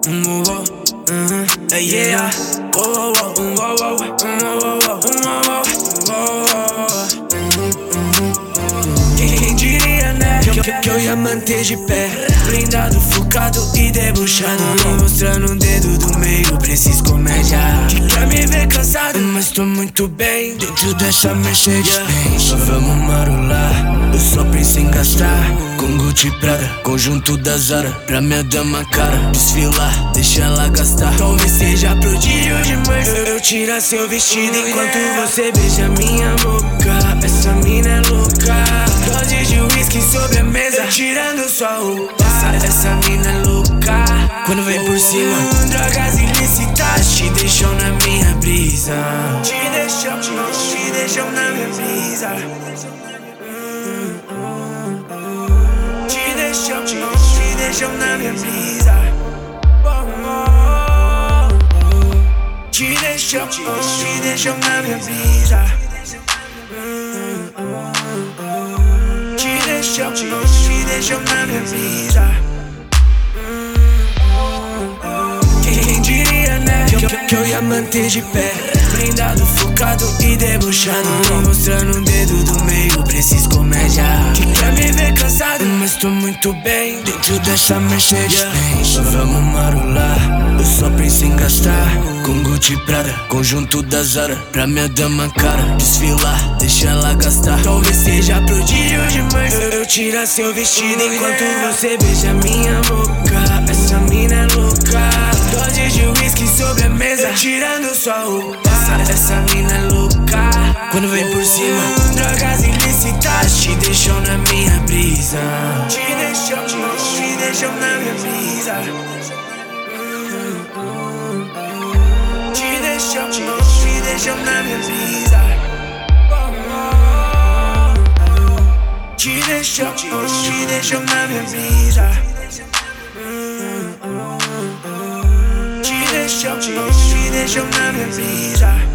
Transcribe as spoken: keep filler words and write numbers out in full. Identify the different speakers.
Speaker 1: um oh, oh, uh-huh, yeah, oh, oh, oh, um oh, oh, um oh, oh, um oh, oh, oh. Quem diria, né, que, que, que eu ia manter de pé, blindado, focado e debochado, mostrando um dedo do meio pra esses comédia que quer me ver cansado, mas tô muito bem dentro dessa Mercedes-Benz. Só vamos marolar, eu só penso em gastar com Gucci Prada, conjunto da Zara, pra minha dama cara desfilar, deixa ela gastar. Talvez seja prodígio demais eu, eu tirar seu vestido enquanto você beija minha boca. Essa mina é louca, dose de whisky sobre a mesa, tirando sua roupa. Essa, essa mina é louca, quando vem por cima, drogas ilícitas te deixam na minha brisa. Te deixam, te deixam na minha brisa. Te deixam, te deixam na minha brisa. Te deixam, te deixam na minha brisa. Te deixam, te deixam na minha brisa. Quem diria, né, que eu, que eu ia manter de pé, blindado, focado e debochado, mostrando um dedo do meio pra esses comédia que quer me ver cansado, mas tô muito bem dentro dessa Mercedes-Benz. Só vamos marolar, eu só penso em gastar com Gucci Prada, conjunto da Zara, pra minha dama cara desfilar, deixa ela gastar. Talvez seja prodígio demais eu, eu tirar seu vestido enquanto você beija minha boca. Essa mina é louca, dose de whisky sobre a mesa, tirando sua roupa. Essa, essa mina é louca, quando vem por cima, drogas ilícitas te deixam na minha brisa. Te deixam, te deixam na minha brisa. Te deixam, te deixam na minha brisa. Te deixam, te deixam na minha brisa. Te deixam, te deixam na minha brisa.